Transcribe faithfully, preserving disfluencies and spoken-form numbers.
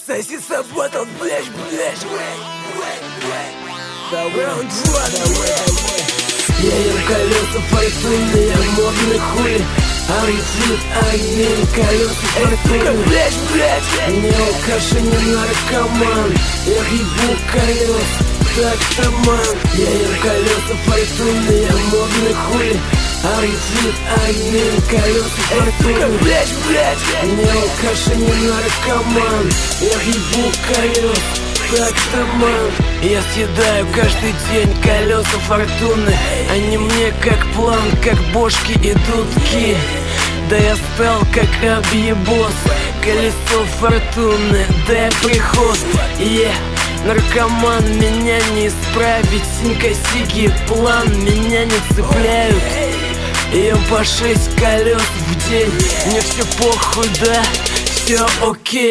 Соси сработал, блядь, блядь. Раунд два, давай, давай. Я ем колеса фортуны, я модный хуй. Арифит, огни, колеса фортуны. Блядь, блядь. Не алкаш, не наркоман. Я ебу колес, так таман. Я ем колеса фортуны, я модный хуй. Арифит, огни, колеса фортуны. Блядь, блядь. Не алкаш, не наркоман. Я ебу колес, так таман. Я съедаю каждый день колеса фортуны. Они мне как план, как бошки и дудки. Да я стал как объебос, колесо фортуны, дай приход. Yeah. Наркоман, меня не исправить. Синька, сиги, план меня не цепляют. Ем по шесть колес в день, мне все похуй, да, все окей.